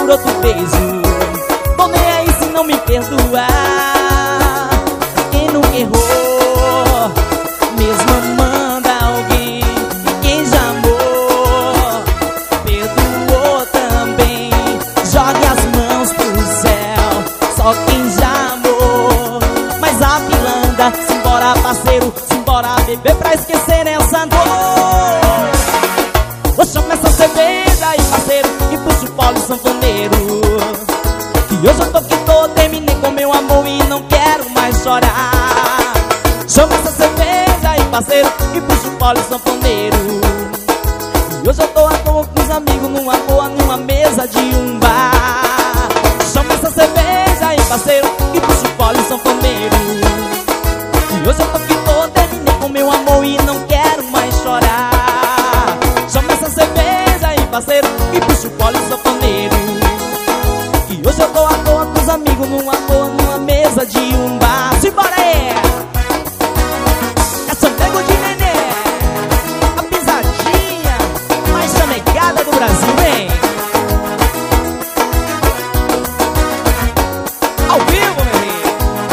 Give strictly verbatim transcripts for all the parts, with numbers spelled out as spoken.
por outro beijo. Tô nem aí se não me perdoar. Quem nunca errou, mesmo amando alguém. E quem já amou, perdoou também. Jogue as mãos pro céu, só quem já amou. Mas a pilanda, simbora parceiro, simbora beber pra esquecer essa dor. Vou chamar essa cerveja aí parceiro, e puxo o pole sanfoneiro. Que hoje eu tô que tô, terminei com meu amor e não quero mais chorar. Chama essa cerveja aí parceiro, e puxo o pole sanfoneiro. E hoje eu tô à toa com os amigos numa boa, numa mesa de um bar. Chama essa cerveja aí parceiro, e puxo o pole sanfoneiro. E hoje eu tô que tô, terminei com meu amor e não quero mais chorar. Chama essa cerveja aí parceiro, e puxo o pole sanfoneiro. E hoje eu tô à toa com os amigos numa boa, numa mesa de um bar. Simbora aí! É Santiago de Nenê, a pisadinha mais chamegada do Brasil, hein? Ao vivo, meu rei!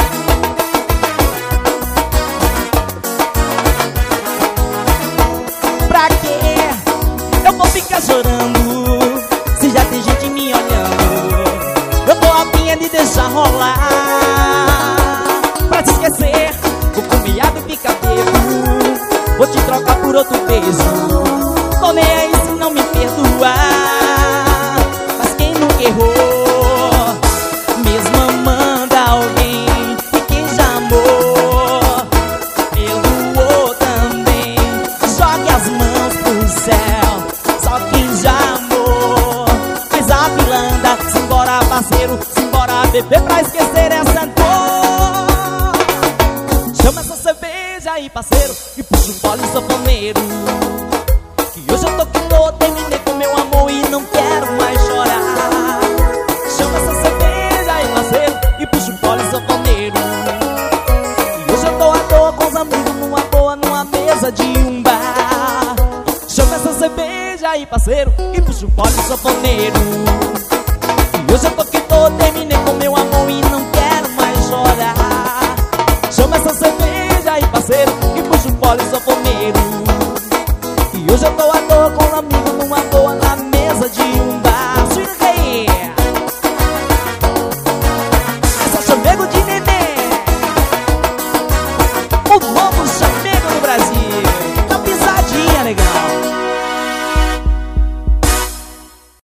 Pra quê? Eu vou ficar chorando se já tem gente me olhando. Eu tô a fim de deixar rolar. Pra te esquecer, vou comer água e ficar bebo. Vou te trocar por outro beijo. Tô nem aí se não me perdoar. Mas quem nunca errou, mesmo amando alguém. E quem já amou, perdoou também. Jogue as mãos pro céu, só quem já amou. Mas a pilanda, simbora parceiro, simbora beber pra esquecer essa dor. Chama essa cerveja aí parceiro, e puxa o pole sanfoneiro. Que hoje eu tô que tô, terminei com meu amor e não quero mais chorar. Chama essa cerveja aí parceiro, e puxa o pole sanfoneiro. E hoje eu tô à toa com os amigos numa boa, numa mesa de um bar. Chama essa cerveja aí parceiro, e puxa o pole sanfoneiro. E hoje eu tô que tô, terminei com meu amor e não quero mais chorar. Chama essa cerveja aí parceiro, e puxa o pole sanfoneiro. E hoje eu tô